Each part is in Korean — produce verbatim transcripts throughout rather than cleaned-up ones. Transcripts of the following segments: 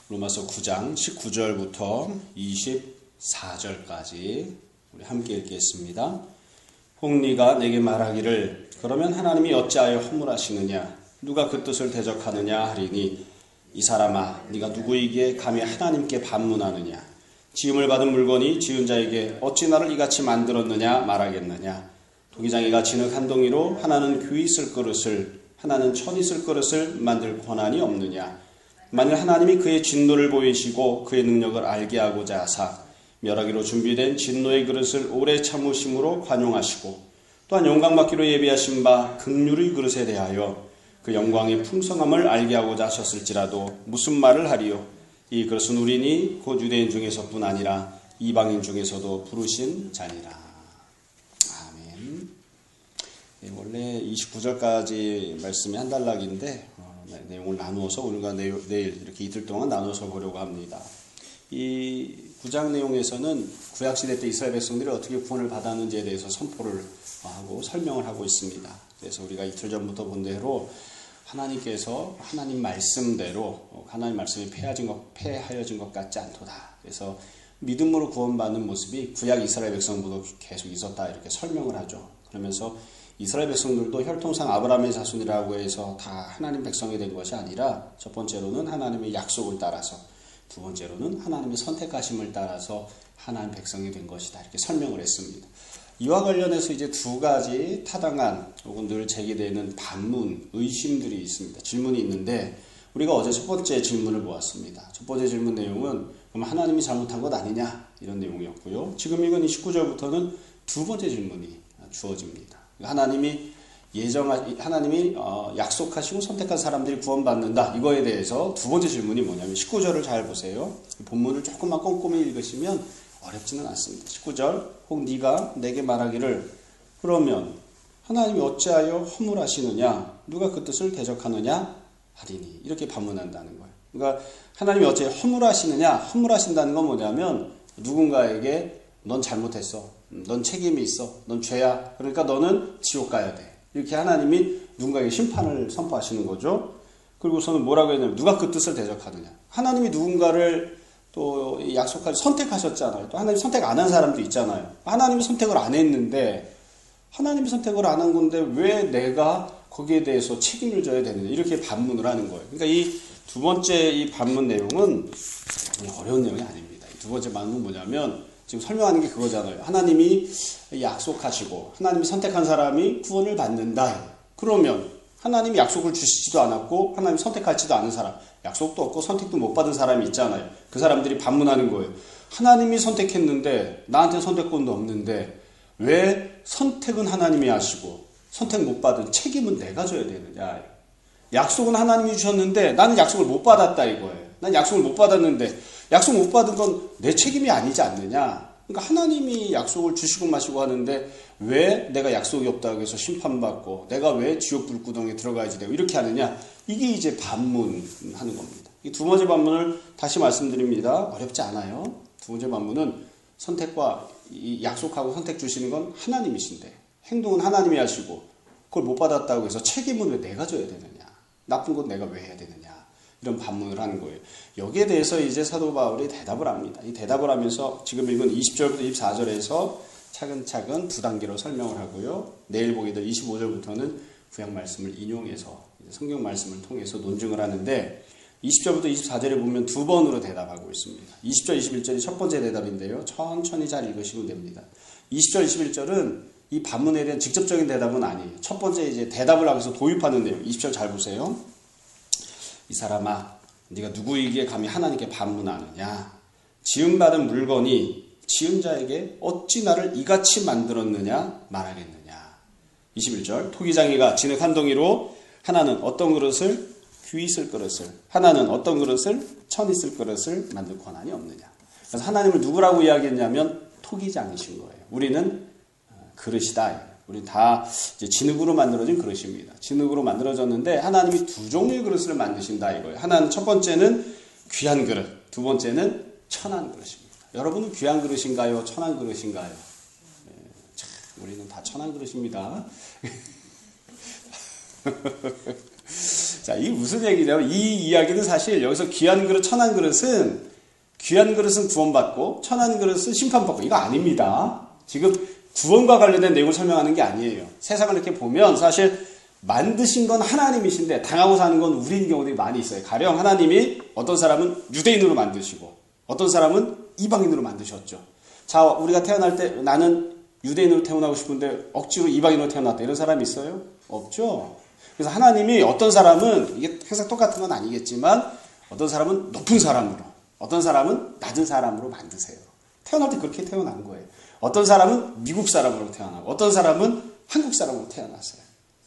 로마서 구 장 십구 절부터 이십사 절까지 우리 함께 읽겠습니다. 혹리가 내게 말하기를 그러면 하나님이 어찌하여 허물하시느냐 누가 그 뜻을 대적하느냐 하리니 이 사람아 네가 누구이기에 감히 하나님께 반문하느냐 지음을 받은 물건이 지은 자에게 어찌 나를 이같이 만들었느냐 말하겠느냐 도기장이가 진흙 한 덩이로 하나는 귀 있을 그릇을 하나는 천 있을 그릇을 만들 권한이 없느냐 만일 하나님이 그의 진노를 보이시고 그의 능력을 알게 하고자 하사 멸하기로 준비된 진노의 그릇을 오래 참으심으로 관용하시고 또한 영광받기로 예비하신 바 긍휼의 그릇에 대하여 그 영광의 풍성함을 알게 하고자 하셨을지라도 무슨 말을 하리요 이 그릇은 우리니 곧 유대인 중에서뿐 아니라 이방인 중에서도 부르신 자니라. 아멘. 네, 원래 이십구 절까지 말씀이 한 단락인데 어, 네, 내용을 나누어서 오늘과 내일, 내일 이렇게 이틀 동안 나눠서 보려고 합니다. 이 구 장 내용에서는 구약시대 때 이스라엘 백성들이 어떻게 구원을 받았는지에 대해서 선포를 하고 설명을 하고 있습니다. 그래서 우리가 이틀 전부터 본 대로 하나님께서 하나님 말씀대로 하나님 말씀이 폐하진 것, 폐하여진 것 같지 않도다. 그래서 믿음으로 구원받는 모습이 구약 이스라엘 백성보다 계속 있었다 이렇게 설명을 하죠. 그러면서 이스라엘 백성들도 혈통상 아브라함의 자손이라고 해서 다 하나님 백성이 된 것이 아니라 첫 번째로는 하나님의 약속을 따라서 두 번째로는 하나님의 선택하심을 따라서 하나님 백성이 된 것이다 이렇게 설명을 했습니다. 이와 관련해서 이제 두 가지 타당한 혹은 늘 제기되는 반문, 의심들이 있습니다. 질문이 있는데 우리가 어제 첫 번째 질문을 보았습니다. 첫 번째 질문 내용은 그럼 하나님이 잘못한 것 아니냐 이런 내용이었고요. 지금 읽은 이 십구 절부터는 두 번째 질문이 주어집니다. 하나님이 예정하, 하나님이 어, 약속하시고 선택한 사람들이 구원받는다. 이거에 대해서 두 번째 질문이 뭐냐면 십구 절을 잘 보세요. 본문을 조금만 꼼꼼히 읽으시면 어렵지는 않습니다. 십구 절 혹 네가 내게 말하기를 그러면 하나님이 어찌하여 허물하시느냐 누가 그 뜻을 대적하느냐 하리니 이렇게 반문한다는 거예요. 그러니까 하나님이 어찌하여 허물하시느냐 허물하신다는 건 뭐냐면 누군가에게 넌 잘못했어. 넌 책임이 있어. 넌 죄야. 그러니까 너는 지옥 가야 돼. 이렇게 하나님이 누군가에게 심판을 선포하시는 거죠. 그리고서는 뭐라고 했냐면 누가 그 뜻을 대적하느냐. 하나님이 누군가를 또 약속하시 선택하셨잖아요. 또 하나님이 선택 안 한 사람도 있잖아요. 하나님이 선택을 안 했는데 하나님이 선택을 안 한 건데 왜 내가 거기에 대해서 책임을 져야 되느냐. 이렇게 반문을 하는 거예요. 그러니까 이 두 번째 이 반문 내용은 어려운 내용이 아닙니다. 두 번째 반문은 뭐냐면 지금 설명하는 게 그거잖아요. 하나님이 약속하시고 하나님이 선택한 사람이 구원을 받는다. 그러면 하나님이 약속을 주시지도 않았고 하나님이 선택하지도 않은 사람, 약속도 없고 선택도 못 받은 사람이 있잖아요. 그 사람들이 반문하는 거예요. 하나님이 선택했는데 나한테 선택권도 없는데 왜 선택은 하나님이 하시고 선택 못 받은 책임은 내가 져야 되느냐. 약속은 하나님이 주셨는데 나는 약속을 못 받았다 이거예요. 난 약속을 못 받았는데 약속 못 받은 건 내 책임이 아니지 않느냐. 그러니까 하나님이 약속을 주시고 마시고 하는데 왜 내가 약속이 없다고 해서 심판받고 내가 왜 지옥 불구덩이에 들어가야지 되고 이렇게 하느냐. 이게 이제 반문하는 겁니다. 이 두 번째 반문을 다시 말씀드립니다. 어렵지 않아요. 두 번째 반문은 선택과 이 약속하고 선택 주시는 건 하나님이신데 행동은 하나님이 하시고 그걸 못 받았다고 해서 책임은 왜 내가 져야 되느냐. 나쁜 건 내가 왜 해야 되느냐. 이런 반문을 하는 거예요. 여기에 대해서 이제 사도 바울이 대답을 합니다. 이 대답을 하면서 지금 읽은 이십 절부터 이십사 절에서 차근차근 두 단계로 설명을 하고요. 내일 보게 될 이십오 절부터는 구약 말씀을 인용해서 성경 말씀을 통해서 논증을 하는데 이십 절부터 이십사 절에 보면 두 번으로 대답하고 있습니다. 이십 절, 이십일 절이 첫 번째 대답인데요. 천천히 잘 읽으시면 됩니다. 이십 절, 이십일 절은 이 반문에 대한 직접적인 대답은 아니에요. 첫 번째 이제 대답을 하면서 도입하는 내용. 이십 절 잘 보세요. 이 사람아, 네가 누구이기에 감히 하나님께 반문하느냐? 지음받은 물건이 지은 자에게 어찌 나를 이같이 만들었느냐 말하겠느냐. 이십일 절 토기장이가 진흙 한 덩이로 하나는 어떤 그릇을 귀 있을 그릇을 하나는 어떤 그릇을 천 있을 그릇을 만들 권한이 없느냐. 그래서 하나님을 누구라고 이야기했냐면 토기장이신 거예요. 우리는 그릇이다. 우리 다 이제 진흙으로 만들어진 그릇입니다. 진흙으로 만들어졌는데 하나님이 두 종류의 그릇을 만드신다 이거예요. 하나는 첫 번째는 귀한 그릇, 두 번째는 천한 그릇입니다. 여러분은 귀한 그릇인가요? 천한 그릇인가요? 네, 참, 우리는 다 천한 그릇입니다. 자, 이게 무슨 얘기냐면 이 이야기는 사실 여기서 귀한 그릇, 천한 그릇은 귀한 그릇은 구원받고 천한 그릇은 심판받고 이거 아닙니다. 지금 구원과 관련된 내용을 설명하는 게 아니에요. 세상을 이렇게 보면 사실 만드신 건 하나님이신데 당하고 사는 건 우리인 경우들이 많이 있어요. 가령 하나님이 어떤 사람은 유대인으로 만드시고 어떤 사람은 이방인으로 만드셨죠. 자, 우리가 태어날 때 나는 유대인으로 태어나고 싶은데 억지로 이방인으로 태어났다. 이런 사람이 있어요? 없죠. 그래서 하나님이 어떤 사람은 이게 항상 똑같은 건 아니겠지만 어떤 사람은 높은 사람으로 어떤 사람은 낮은 사람으로 만드세요. 태어날 때 그렇게 태어난 거예요. 어떤 사람은 미국 사람으로 태어나고 어떤 사람은 한국 사람으로 태어났어요.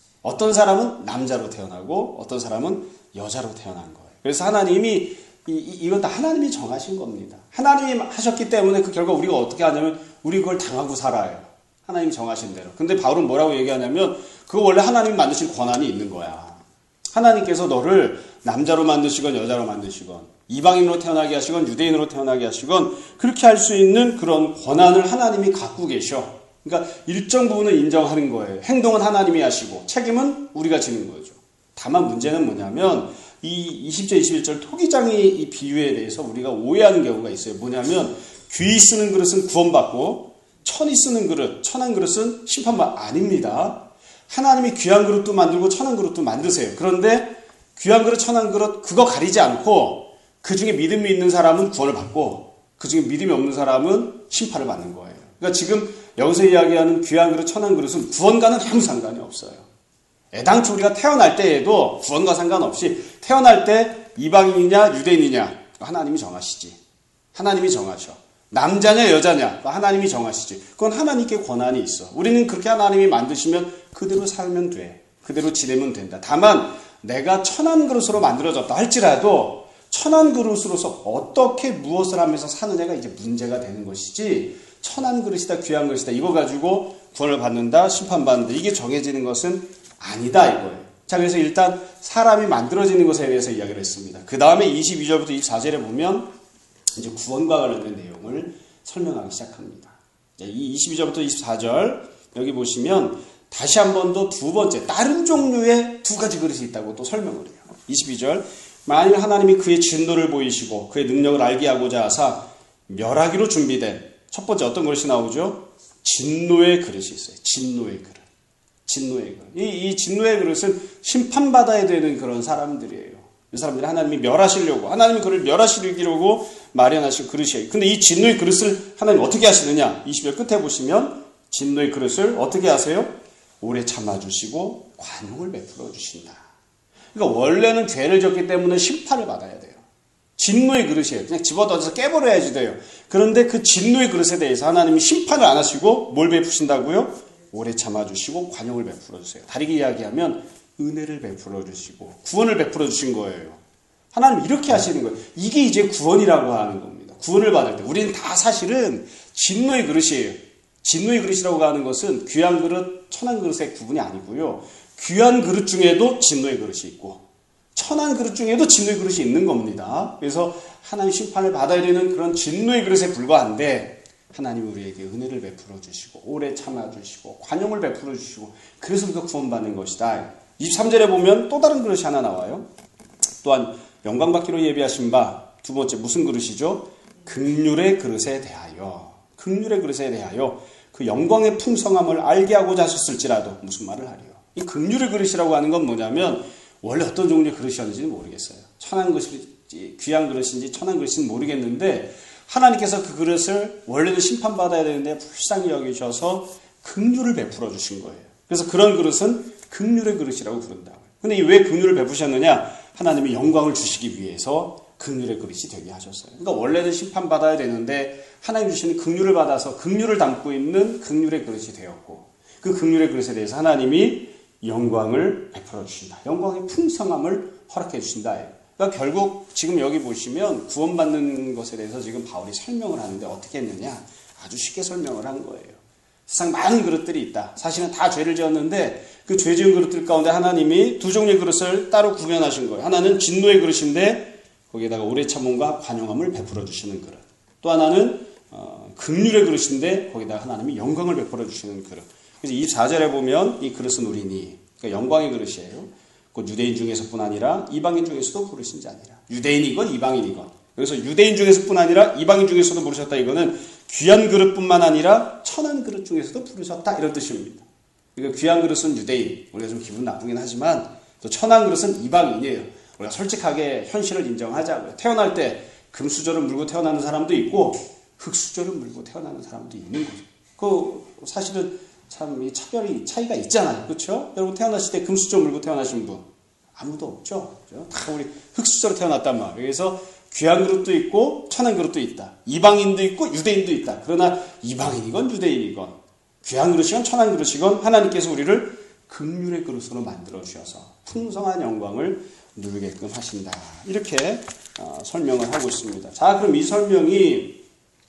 어떤 사람은 남자로 태어나고 어떤 사람은 여자로 태어난 거예요. 그래서 하나님이 이, 이, 이건 다 하나님이 정하신 겁니다. 하나님이 하셨기 때문에 그 결과 우리가 어떻게 하냐면 우리 그걸 당하고 살아요. 하나님이 정하신 대로. 근데 바울은 뭐라고 얘기하냐면 그거 원래 하나님이 만드신 권한이 있는 거야. 하나님께서 너를 남자로 만드시건 여자로 만드시건 이방인으로 태어나게 하시건 유대인으로 태어나게 하시건 그렇게 할 수 있는 그런 권한을 하나님이 갖고 계셔. 그러니까 일정 부분을 인정하는 거예요. 행동은 하나님이 하시고 책임은 우리가 지는 거죠. 다만 문제는 뭐냐면 이 이십 절 이십일 절 토기장의 이 비유에 대해서 우리가 오해하는 경우가 있어요. 뭐냐면 귀 쓰는 그릇은 구원받고 천이 쓰는 그릇, 천한 그릇은 심판받 아닙니다. 하나님이 귀한 그릇도 만들고 천한 그릇도 만드세요. 그런데 귀한 그릇, 천한 그릇 그거 가리지 않고 그 중에 믿음이 있는 사람은 구원을 받고 그 중에 믿음이 없는 사람은 심판을 받는 거예요. 그러니까 지금 여기서 이야기하는 귀한 그릇, 천한 그릇은 구원과는 아무 상관이 없어요. 애당초 우리가 태어날 때에도 구원과 상관없이 태어날 때 이방인이냐 유대인이냐 하나님이 정하시지. 하나님이 정하셔. 남자냐 여자냐 하나님이 정하시지. 그건 하나님께 권한이 있어. 우리는 그렇게 하나님이 만드시면 그대로 살면 돼. 그대로 지내면 된다. 다만 내가 천한 그릇으로 만들어졌다 할지라도 천한 그릇으로서 어떻게 무엇을 하면서 사느냐가 이제 문제가 되는 것이지 천한 그릇이다 귀한 그릇이다 이거 가지고 구원을 받는다 심판받는다 이게 정해지는 것은 아니다 이거예요. 자, 그래서 일단 사람이 만들어지는 것에 대해서 이야기를 했습니다. 그 다음에 이십이 절부터 이십사 절에 보면 이제 구원과 관련된 내용을 설명하기 시작합니다. 이 이십이 절부터 이십사 절 여기 보시면 다시 한 번 더 두 번째 다른 종류의 두 가지 그릇이 있다고 또 설명을 해요. 이십이 절 만일 하나님이 그의 진노를 보이시고 그의 능력을 알게 하고자 하사 멸하기로 준비된 첫 번째 어떤 그릇이 나오죠? 진노의 그릇이 있어요. 진노의 그릇. 진노의 그릇. 이, 이 진노의 그릇은 심판받아야 되는 그런 사람들이에요. 이 사람들이 하나님이 멸하시려고 하나님이 그를 멸하시려고 마련하신 그릇이에요. 근데 이 진노의 그릇을 하나님 어떻게 하시느냐? 이십 절 끝에 보시면 진노의 그릇을 어떻게 하세요? 오래 참아주시고 관용을 베풀어 주신다. 그러니까 원래는 죄를 졌기 때문에 심판을 받아야 돼요. 진노의 그릇이에요. 그냥 집어던져서 깨버려야지 돼요. 그런데 그 진노의 그릇에 대해서 하나님이 심판을 안 하시고 뭘 베푸신다고요? 오래 참아주시고 관용을 베풀어 주세요. 다르게 이야기하면 은혜를 베풀어 주시고 구원을 베풀어 주신 거예요. 하나님 이렇게 하시는 거예요. 이게 이제 구원이라고 하는 겁니다. 구원을 받을 때 우리는 다 사실은 진노의 그릇이에요. 진노의 그릇이라고 하는 것은 귀한 그릇, 천한 그릇의 구분이 아니고요. 귀한 그릇 중에도 진노의 그릇이 있고 천한 그릇 중에도 진노의 그릇이 있는 겁니다. 그래서 하나님 심판을 받아야 되는 그런 진노의 그릇에 불과한데 하나님이 우리에게 은혜를 베풀어 주시고 오래 참아 주시고 관용을 베풀어 주시고 그래서 우리가 구원받는 것이다. 이십삼 절에 보면 또 다른 그릇이 하나 나와요. 또한 영광받기로 예비하신 바 두 번째 무슨 그릇이죠? 긍휼의 그릇에 대하여 긍휼의 그릇에 대하여 그 영광의 풍성함을 알게 하고자 하셨을지라도 무슨 말을 하리요? 이 긍휼의 그릇이라고 하는 건 뭐냐면 원래 어떤 종류의 그릇이었는지는 모르겠어요. 천한 그릇인지 귀한 그릇인지 천한 그릇인지 모르겠는데 하나님께서 그 그릇을 원래는 심판받아야 되는데 불쌍히 여기셔서 긍휼을 베풀어 주신 거예요. 그래서 그런 그릇은 긍휼의 그릇이라고 부른다. 근데 왜 긍휼을 베푸셨느냐? 하나님이 영광을 주시기 위해서 긍휼의 그릇이 되게 하셨어요. 그러니까 원래는 심판받아야 되는데 하나님 주시는 긍휼을 받아서 긍휼을 담고 있는 긍휼의 그릇이 되었고 그 긍휼의 그릇에 대해서 하나님이 영광을 베풀어 주신다. 영광의 풍성함을 허락해 주신다. 그러니까 결국 지금 여기 보시면 구원받는 것에 대해서 지금 바울이 설명을 하는데 어떻게 했느냐? 아주 쉽게 설명을 한 거예요. 세상 많은 그릇들이 있다. 사실은 다 죄를 지었는데 그 죄 지은 그릇들 가운데 하나님이 두 종류의 그릇을 따로 구별하신 거예요. 하나는 진노의 그릇인데 거기에다가 오래 참음과 관용함을 베풀어 주시는 그릇. 또 하나는 어, 긍휼의 그릇인데 거기다가 하나님이 영광을 베풀어 주시는 그릇. 그래서 이십사 절에 보면 이 그릇은 우리니 그러니까 영광의 그릇이에요. 곧 유대인 중에서뿐 아니라 이방인 중에서도 부르신 자니라. 유대인이건 이방인이건. 그래서 유대인 중에서뿐 아니라 이방인 중에서도 부르셨다. 이거는 귀한 그릇뿐만 아니라 천한 그릇 중에서도 부르셨다. 이런 뜻입니다. 그러니까 귀한 그릇은 유대인. 우리가 좀 기분 나쁘긴 하지만 또 천한 그릇은 이방인이에요. 우리가 솔직하게 현실을 인정하자고요. 태어날 때 금수저를 물고 태어나는 사람도 있고 흙수저를 물고 태어나는 사람도 있는 거죠. 그 사실은 참 이 차별이 차이가 있잖아요. 그렇죠? 여러분 태어나실 때 금수저 물고 태어나신 분 아무도 없죠. 그렇죠? 다 우리 흙수저로 태어났단 말이에요. 그래서 귀한 그릇도 있고 천한 그릇도 있다. 이방인도 있고 유대인도 있다. 그러나 이방인이건 유대인이건 귀한 그릇이건 천한 그릇이건 하나님께서 우리를 긍휼의 그릇으로 만들어 주셔서 풍성한 영광을 누리게끔 하신다. 이렇게 어, 설명을 하고 있습니다. 자, 그럼 이 설명이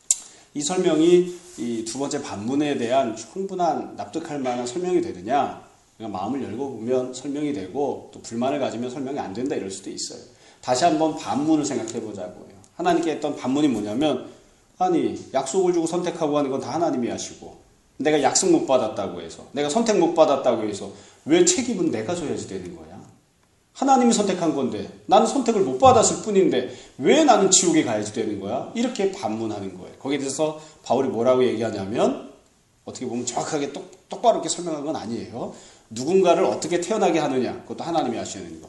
이 설명이 이 두 번째 반문에 대한 충분한 납득할 만한 설명이 되느냐? 그러니까 마음을 열고 보면 설명이 되고 또 불만을 가지면 설명이 안 된다 이럴 수도 있어요. 다시 한번 반문을 생각해 보자고요. 하나님께 했던 반문이 뭐냐면 아니 약속을 주고 선택하고 하는 건 다 하나님이 하시고 내가 약속 못 받았다고 해서 내가 선택 못 받았다고 해서 왜 책임은 내가 져야지 되는 거야? 하나님이 선택한 건데 나는 선택을 못 받았을 뿐인데 왜 나는 지옥에 가야지 되는 거야? 이렇게 반문하는 거예요. 거기에 대해서 바울이 뭐라고 얘기하냐면 어떻게 보면 정확하게 똑, 똑바로 이렇게 설명한 건 아니에요. 누군가를 어떻게 태어나게 하느냐 그것도 하나님이 하시는 거.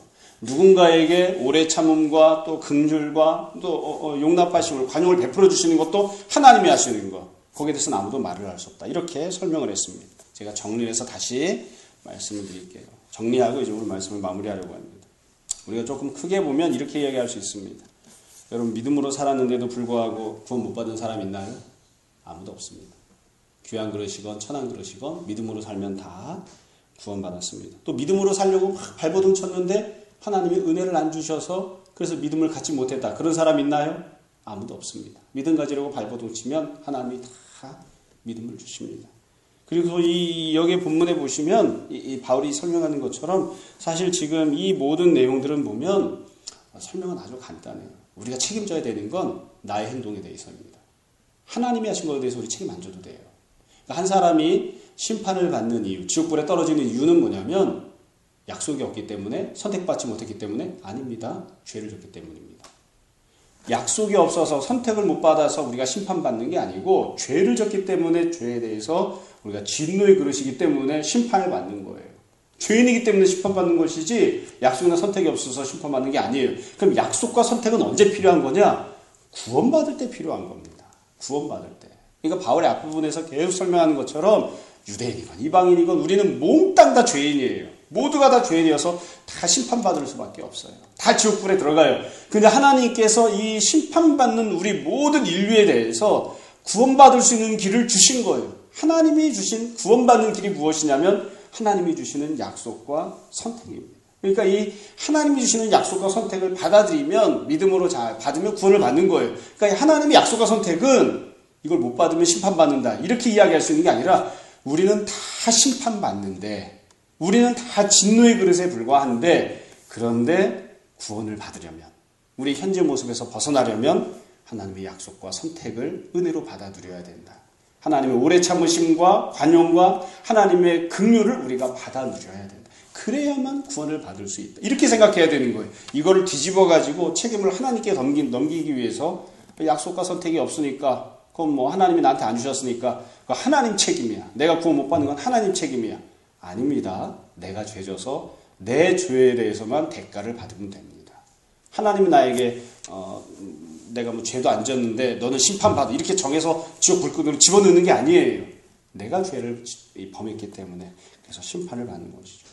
누군가에게 오래 참음과 또 긍휼과 또 어, 어, 용납하심을 관용을 베풀어 주시는 것도 하나님이 하시는 거. 거기에 대해서는 아무도 말을 할 수 없다. 이렇게 설명을 했습니다. 제가 정리해서 다시 말씀을 드릴게요. 정리하고 이제 오늘 말씀을 마무리하려고 합니다. 우리가 조금 크게 보면 이렇게 이야기할 수 있습니다. 여러분 믿음으로 살았는데도 불구하고 구원 못 받은 사람 있나요? 아무도 없습니다. 귀한 그릇이건 천한 그릇이건 믿음으로 살면 다 구원받았습니다. 또 믿음으로 살려고 막 발버둥 쳤는데 하나님이 은혜를 안 주셔서 그래서 믿음을 갖지 못했다. 그런 사람 있나요? 아무도 없습니다. 믿음 가지려고 발버둥 치면 하나님이 다 믿음을 주십니다. 그리고 이 여기 본문에 보시면 이, 이 바울이 설명하는 것처럼 사실 지금 이 모든 내용들은 보면 설명은 아주 간단해요. 우리가 책임져야 되는 건 나의 행동에 대해서입니다. 하나님이 하신 것에 대해서 우리 책임 안 져도 돼요. 그러니까 한 사람이 심판을 받는 이유, 지옥불에 떨어지는 이유는 뭐냐면 약속이 없기 때문에 선택받지 못했기 때문에 아닙니다. 죄를 졌기 때문입니다. 약속이 없어서 선택을 못 받아서 우리가 심판받는 게 아니고 죄를 졌기 때문에 죄에 대해서 우리가 진노의 그릇이기 때문에 심판을 받는 거예요. 죄인이기 때문에 심판받는 것이지 약속이나 선택이 없어서 심판받는 게 아니에요. 그럼 약속과 선택은 언제 필요한 거냐? 구원받을 때 필요한 겁니다. 구원받을 때. 그러니까 바울의 앞부분에서 계속 설명하는 것처럼 유대인이건 이방인이건 우리는 몽땅 다 죄인이에요. 모두가 다 죄인이어서 다 심판받을 수밖에 없어요. 다 지옥불에 들어가요. 근데 하나님께서 이 심판받는 우리 모든 인류에 대해서 구원받을 수 있는 길을 주신 거예요. 하나님이 주신 구원받는 길이 무엇이냐면 하나님이 주시는 약속과 선택입니다. 그러니까 이 하나님이 주시는 약속과 선택을 받아들이면 믿음으로 잘 받으면 구원을 받는 거예요. 그러니까 하나님의 약속과 선택은 이걸 못 받으면 심판받는다. 이렇게 이야기할 수 있는 게 아니라 우리는 다 심판받는데 우리는 다 진노의 그릇에 불과한데 그런데 구원을 받으려면 우리 현재 모습에서 벗어나려면 하나님의 약속과 선택을 은혜로 받아들여야 된다. 하나님의 오래 참으심과 관용과 하나님의 긍휼을 우리가 받아 누려야 된다. 그래야만 구원을 받을 수 있다. 이렇게 생각해야 되는 거예요. 이거를 뒤집어 가지고 책임을 하나님께 넘기, 넘기기 위해서 약속과 선택이 없으니까 그건 뭐 하나님이 나한테 안 주셨으니까 그거 하나님 책임이야. 내가 구원 못 받는 건 하나님 책임이야. 아닙니다. 내가 죄져서 내 죄에 대해서만 대가를 받으면 됩니다. 하나님이 나에게 어, 내가 뭐 죄도 안 졌는데 너는 심판받아 이렇게 정해서 지옥 불끈으로 집어넣는 게 아니에요. 내가 죄를 범했기 때문에 그래서 심판을 받는 것이죠.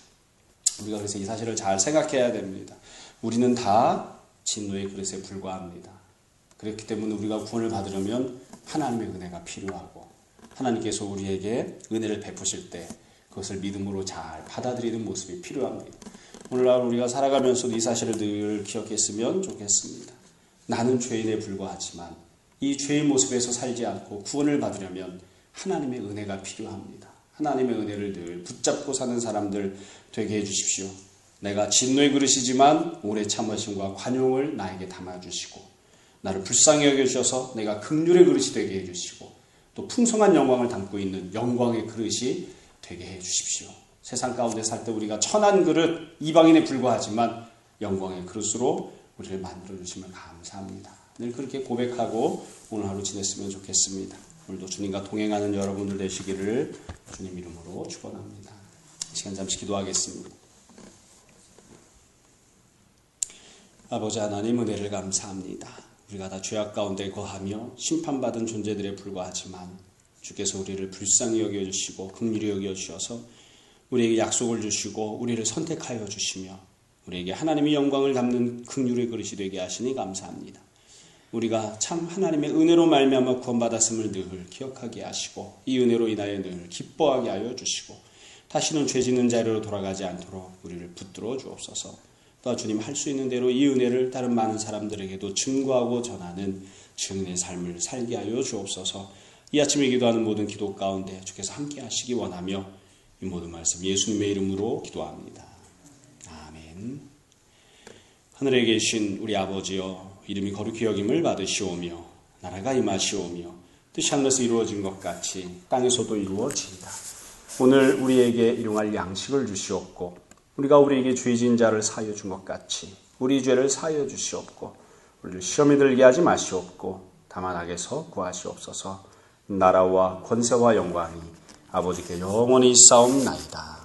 우리가 그래서 이 사실을 잘 생각해야 됩니다. 우리는 다 진노의 그릇에 불과합니다. 그렇기 때문에 우리가 구원을 받으려면 하나님의 은혜가 필요하고 하나님께서 우리에게 은혜를 베푸실 때 그것을 믿음으로 잘 받아들이는 모습이 필요합니다. 오늘날 우리가 살아가면서도 이 사실을 늘 기억했으면 좋겠습니다. 나는 죄인에 불과하지만 이 죄의 모습에서 살지 않고 구원을 받으려면 하나님의 은혜가 필요합니다. 하나님의 은혜를 늘 붙잡고 사는 사람들 되게 해주십시오. 내가 진노의 그릇이지만 오래 참으심과 관용을 나에게 담아주시고 나를 불쌍히 여겨주셔서 내가 긍휼의 그릇이 되게 해주시고 또 풍성한 영광을 담고 있는 영광의 그릇이 되게 해주십시오. 세상 가운데 살 때 우리가 천한 그릇, 이방인에 불과하지만 영광의 그릇으로 우리를 만들어주시면 감사합니다. 늘 그렇게 고백하고 오늘 하루 지냈으면 좋겠습니다. 오늘도 주님과 동행하는 여러분들 되시기를 주님 이름으로 축원합니다. 시간 잠시 기도하겠습니다. 아버지 하나님, 은혜를 감사합니다. 우리가 다 죄악 가운데 거하며 심판받은 존재들에 불과하지만 주께서 우리를 불쌍히 여겨주시고 긍휼히 여겨주셔서 우리에게 약속을 주시고 우리를 선택하여 주시며 우리에게 하나님의 영광을 담는 긍휼의 그릇이 되게 하시니 감사합니다. 우리가 참 하나님의 은혜로 말미암아 구원받았음을 늘 기억하게 하시고 이 은혜로 인하여 늘 기뻐하게 하여 주시고 다시는 죄 짓는 자리로 돌아가지 않도록 우리를 붙들어 주옵소서. 또 주님 할 수 있는 대로 이 은혜를 다른 많은 사람들에게도 증거하고 전하는 증인의 삶을 살게 하여 주옵소서. 이 아침에 기도하는 모든 기도 가운데 주께서 함께 하시기 원하며 이 모든 말씀 예수님의 이름으로 기도합니다. 아멘. 하늘에 계신 우리 아버지여, 이름이 거룩히 여김을 받으시오며 나라가 임하시오며 뜻이 하늘에서 이루어진 것 같이 땅에서도 이루어지이다. 오늘 우리에게 일용할 양식을 주시옵고 우리가 우리에게 죄진 자를 사하여 준 것 같이 우리 죄를 사하여 주시옵고 우리를 시험에 들게 하지 마시옵고 다만 악에서 구하시옵소서. 나라와 권세와 영광이 아버지께 영원히 있사옵나이다.